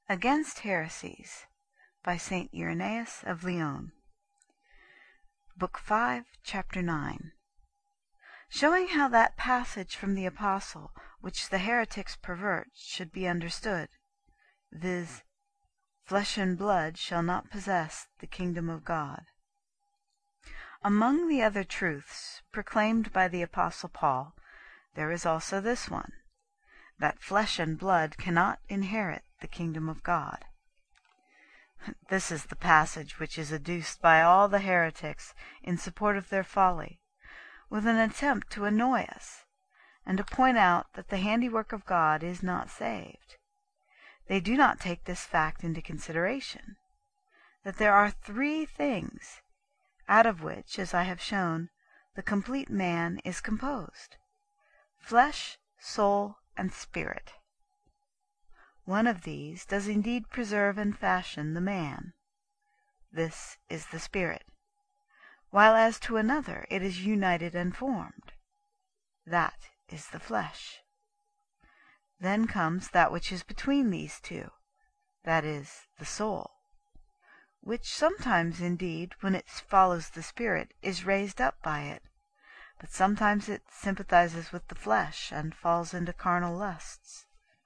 Against Heresies by St. Irenaeus of Lyons. Book 5, Chapter 9. Showing how that passage from the Apostle which the heretics pervert should be understood, viz., flesh and blood shall not possess the kingdom of God. Among the other truths proclaimed by the Apostle Paul, there is also this one, that flesh and blood cannot inherit the kingdom of God. This is the passage which is adduced by all the heretics in support of their folly, with an attempt to annoy us, and to point out that the handiwork of God is not saved. They do not take this fact into consideration, that there are three things, out of which, as I have shown, the complete man is composed: flesh, soul, and spirit. One of these does indeed preserve and fashion the man. This is the spirit, while as to another it is united and formed. That is the flesh. Then comes that which is between these two, that is, the soul, which sometimes indeed, when it follows the spirit, is raised up by it, but sometimes it sympathizes with the flesh and falls into carnal lusts.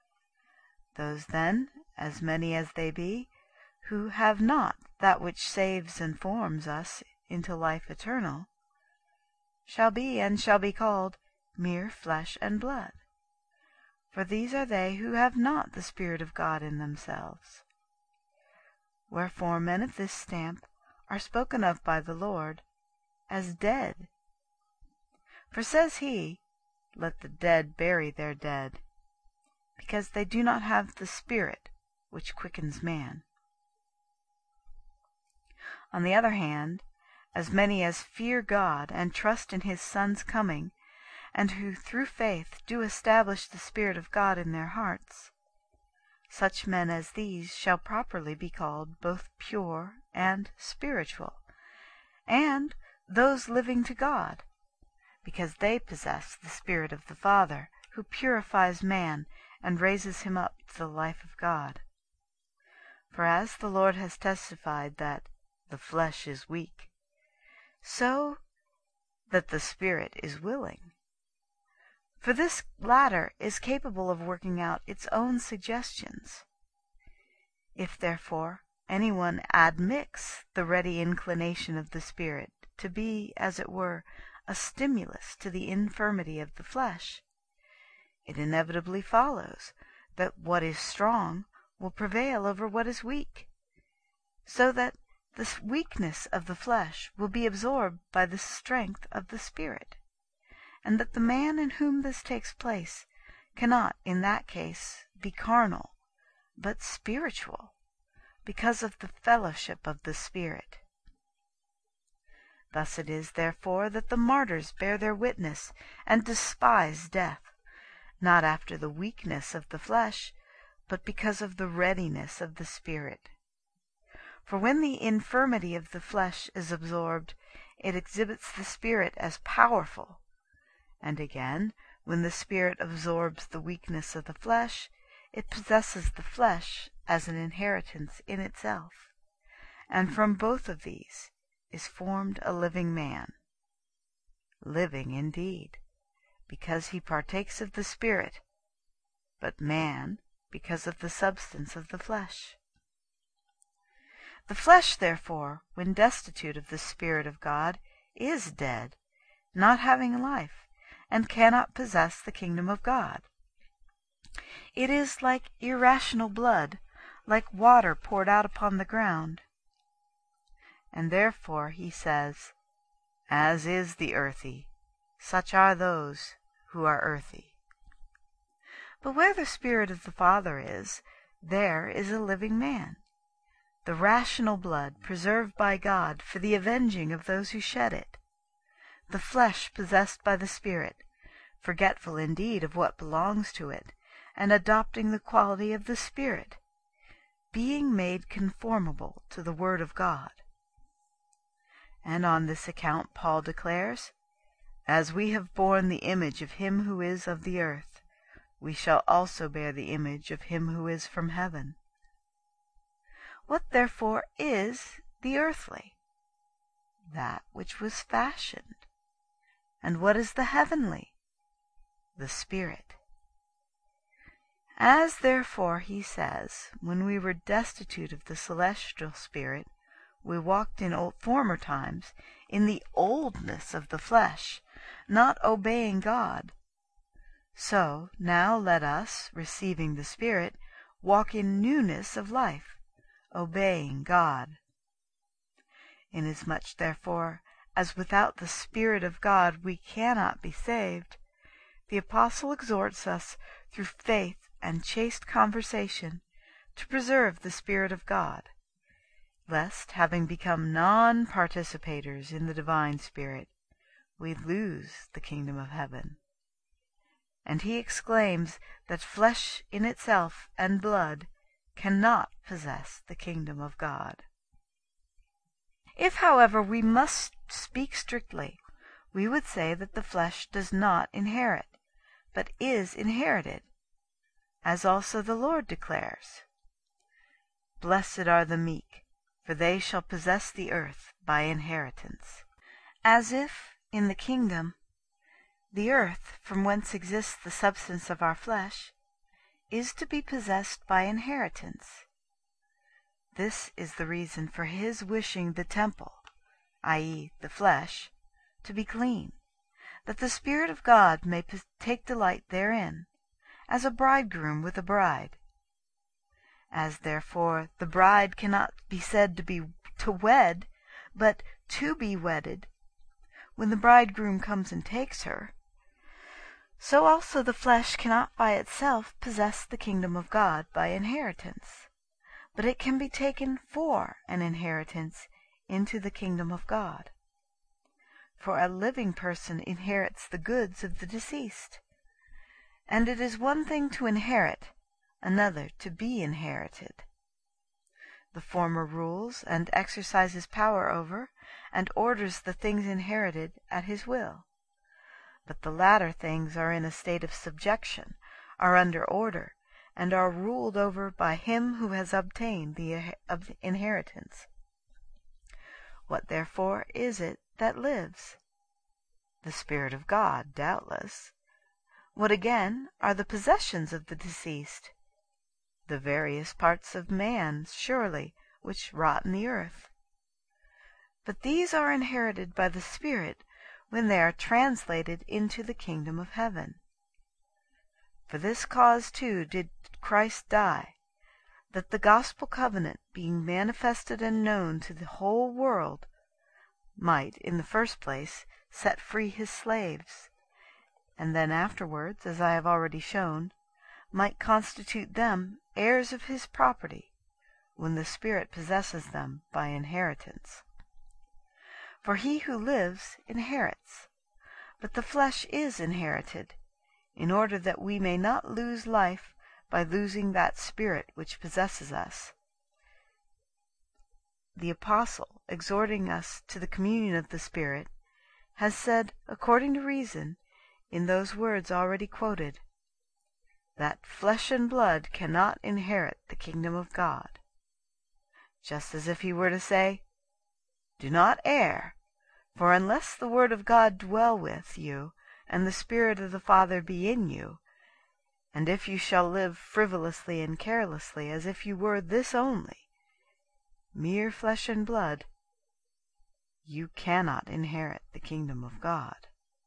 Those then, as many as they be, who have not that which saves and forms us into life eternal, shall be called mere flesh and blood. For these are they who have not the Spirit of God in themselves. Wherefore men of this stamp are spoken of by the Lord as dead. For says he, let the dead bury their dead, because they do not have the Spirit which quickens man. On the other hand, as many as fear God and trust in his Son's coming, and who through faith do establish the Spirit of God in their hearts, such men as these shall properly be called both pure and spiritual, and those living to God, because they possess the Spirit of the Father, who purifies man and raises him up to the life of God. For as the Lord has testified that the flesh is weak, so that the Spirit is willing. For this latter is capable of working out its own suggestions. If, therefore, anyone admix the ready inclination of the Spirit to be, as it were, a stimulus to the infirmity of the flesh, it inevitably follows that what is strong will prevail over what is weak, so that the weakness of the flesh will be absorbed by the strength of the Spirit, and that the man in whom this takes place cannot in that case be carnal, but spiritual, because of the fellowship of the Spirit. Thus it is, therefore, that the martyrs bear their witness and despise death, not after the weakness of the flesh, but because of the readiness of the Spirit. For when the infirmity of the flesh is absorbed, it exhibits the Spirit as powerful, and again, when the Spirit absorbs the weakness of the flesh, it possesses the flesh as an inheritance in itself, and from both of these is formed a living man. Living indeed, because he partakes of the Spirit, but man because of the substance of the flesh. The flesh, therefore, when destitute of the Spirit of God, is dead, not having life, and cannot possess the kingdom of God. It is like irrational blood, like water poured out upon the ground. And therefore he says, as is the earthy, such are those who are earthy. But where the Spirit of the Father is, there is a living man, the rational blood preserved by God for the avenging of those who shed it, the flesh possessed by the Spirit, forgetful indeed of what belongs to it, and adopting the quality of the Spirit, being made conformable to the Word of God. And on this account Paul declares, as we have borne the image of him who is of the earth, we shall also bear the image of him who is from heaven. What therefore is the earthly? That which was fashioned. And what is the heavenly? The Spirit. As therefore, he says, when we were destitute of the celestial Spirit, we walked in former times in the oldness of the flesh, not obeying God. So now let us, receiving the Spirit, walk in newness of life, obeying God. Inasmuch, therefore, as without the Spirit of God we cannot be saved, the Apostle exhorts us through faith and chaste conversation to preserve the Spirit of God, lest, having become non-participators in the divine Spirit, we lose the kingdom of heaven. And he exclaims that flesh in itself and blood cannot possess the kingdom of God. If, however, we must speak strictly, we would say that the flesh does not inherit, but is inherited, as also the Lord declares, "Blessed are the meek, for they shall possess the earth by inheritance." As if, in the kingdom, the earth, from whence exists the substance of our flesh, is to be possessed by inheritance. This is the reason for his wishing the temple, i.e., the flesh, to be clean, that the Spirit of God may take delight therein, as a bridegroom with a bride. As, therefore, the bride cannot be said to wed, but to be wedded, when the bridegroom comes and takes her, so also the flesh cannot by itself possess the kingdom of God by inheritance, but it can be taken for an inheritance into the kingdom of God. For a living person inherits the goods of the deceased, and it is one thing to inherit, another to be inherited. The former rules and exercises power over and orders the things inherited at his will, but the latter things are in a state of subjection, are under order, and are ruled over by him who has obtained the inheritance. What therefore is it that lives? The Spirit of God, doubtless. What again are the possessions of the deceased? The various parts of man, surely, which rot in the earth. But these are inherited by the Spirit when they are translated into the kingdom of heaven. For this cause too did Christ die, that the gospel covenant, being manifested and known to the whole world, might, in the first place, set free his slaves, and then afterwards, as I have already shown, might constitute them heirs of his property, when the Spirit possesses them by inheritance. For he who lives inherits, but the flesh is inherited, in order that we may not lose life by losing that Spirit which possesses us. The Apostle, exhorting us to the communion of the Spirit, has said, according to reason, in those words already quoted, that flesh and blood cannot inherit the kingdom of God, just as if he were to say, "Do not err, for unless the word of God dwell with you, and the Spirit of the Father be in you, and if you shall live frivolously and carelessly as if you were this only, mere flesh and blood, you cannot inherit the kingdom of God."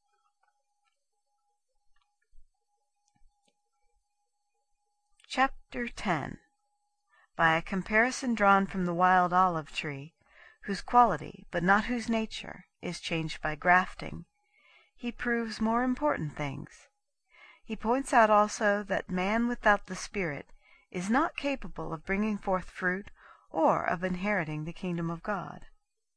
Chapter 10. By a comparison drawn from the wild olive tree, whose quality, but not whose nature, is changed by grafting, he proves more important things. He points out also that man without the Spirit is not capable of bringing forth fruit or of inheriting the kingdom of God.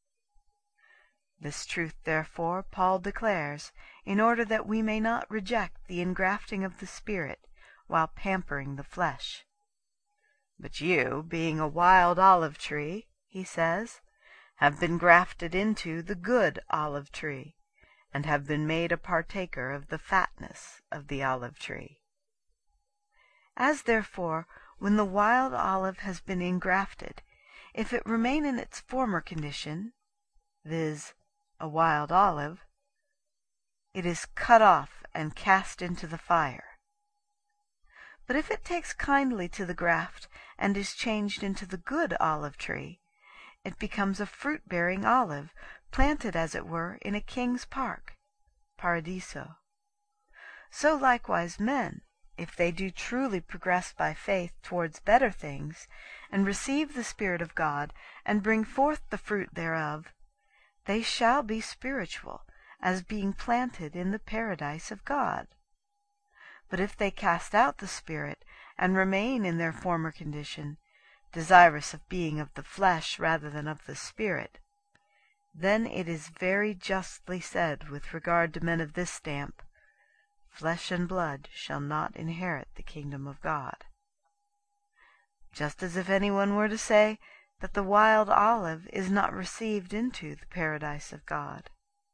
This truth, therefore, Paul declares, in order that we may not reject the engrafting of the Spirit while pampering the flesh. But you, being a wild olive tree, he says, have been grafted into the good olive tree, and have been made a partaker of the fatness of the olive tree. As, therefore, when the wild olive has been engrafted, if it remain in its former condition, viz., a wild olive, it is cut off and cast into the fire. But if it takes kindly to the graft and is changed into the good olive tree, it becomes a fruit-bearing olive, planted as it were in a king's park, Paradiso. So likewise men, if they do truly progress by faith towards better things, and receive the Spirit of God, and bring forth the fruit thereof, they shall be spiritual, as being planted in the paradise of God. But if they cast out the Spirit, and remain in their former condition, desirous of being of the flesh rather than of the Spirit, then it is very justly said with regard to men of this stamp, flesh and blood shall not inherit the kingdom of God. Just as if anyone were to say that the wild olive is not received into the paradise of God.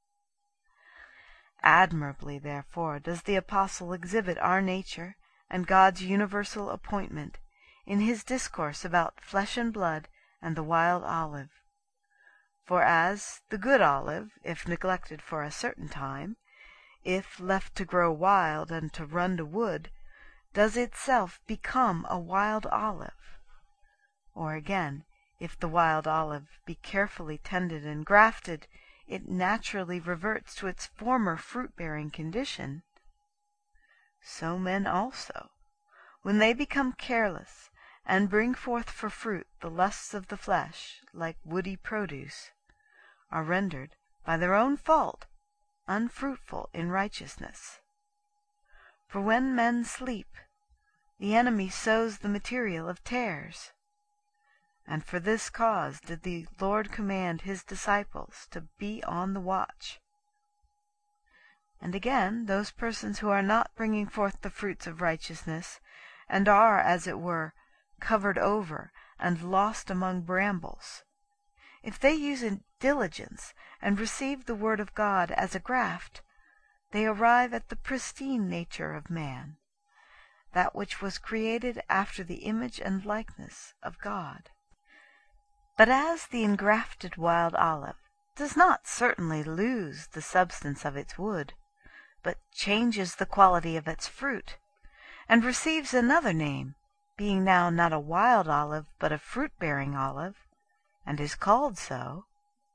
Admirably, therefore, does the Apostle exhibit our nature and God's universal appointment in his discourse about flesh and blood and the wild olive. For as the good olive, if neglected for a certain time, if left to grow wild and to run to wood, does itself become a wild olive, or again, if the wild olive be carefully tended and grafted, it naturally reverts to its former fruit-bearing condition, so men also, when they become careless, and bring forth for fruit the lusts of the flesh, like woody produce, are rendered, by their own fault, unfruitful in righteousness. For when men sleep, the enemy sows the material of tares. And for this cause did the Lord command his disciples to be on the watch. And again, those persons who are not bringing forth the fruits of righteousness, and are, as it were, covered over and lost among brambles, if they use diligence and receive the word of God as a graft, they arrive at the pristine nature of man, that which was created after the image and likeness of God. But as the engrafted wild olive does not certainly lose the substance of its wood, but changes the quality of its fruit, and receives another name, being now not a wild olive, but a fruit-bearing olive, and is called so,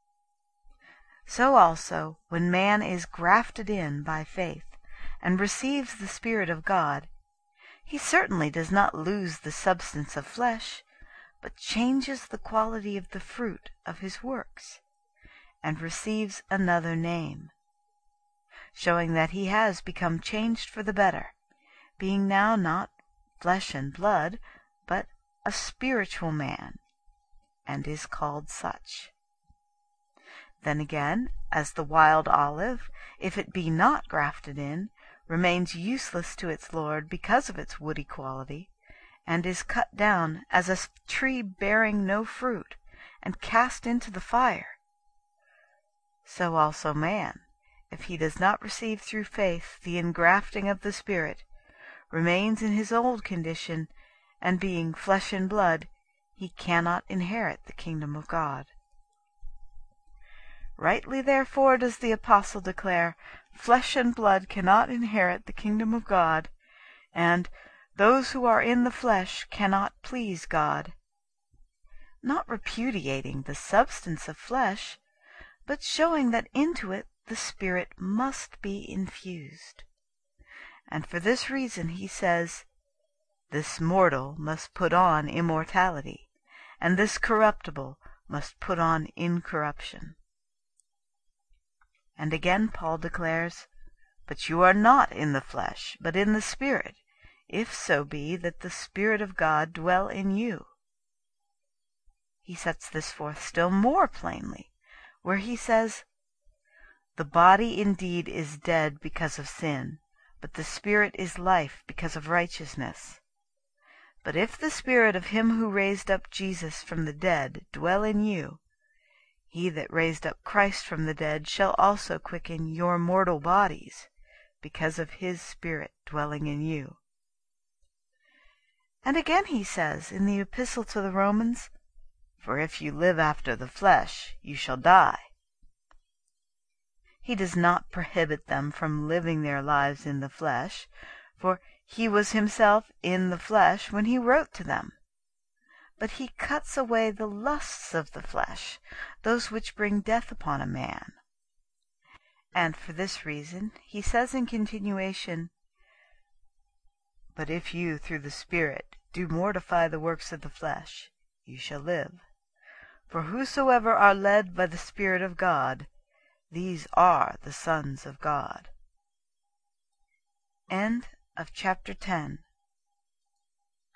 so also when man is grafted in by faith, and receives the Spirit of God, he certainly does not lose the substance of flesh, but changes the quality of the fruit of his works, and receives another name, showing that he has become changed for the better, being now not flesh and blood, but a spiritual man, and is called such. Then again, as the wild olive, if it be not grafted in, remains useless to its Lord because of its woody quality, and is cut down as a tree bearing no fruit, and cast into the fire, so also man, if he does not receive through faith the engrafting of the Spirit, remains in his old condition, and being flesh and blood, he cannot inherit the kingdom of God. Rightly therefore does the Apostle declare, flesh and blood cannot inherit the kingdom of God, and those who are in the flesh cannot please God, not repudiating the substance of flesh, but showing that into it the Spirit must be infused. And for this reason he says, this mortal must put on immortality, and this corruptible must put on incorruption. And again Paul declares, but you are not in the flesh, but in the Spirit, if so be that the Spirit of God dwell in you. He sets this forth still more plainly, where he says, the body indeed is dead because of sin, but the Spirit is life because of righteousness. But if the Spirit of him who raised up Jesus from the dead dwell in you, he that raised up Christ from the dead shall also quicken your mortal bodies, because of his Spirit dwelling in you. And again he says in the Epistle to the Romans, For if you live after the flesh, you shall die. He does not prohibit them from living their lives in the flesh, for he was himself in the flesh when he wrote to them. But he cuts away the lusts of the flesh, those which bring death upon a man. And for this reason he says in continuation, "But if you through the Spirit do mortify the works of the flesh, you shall live. For whosoever are led by the Spirit of God, these are the sons of God." End of chapter 10.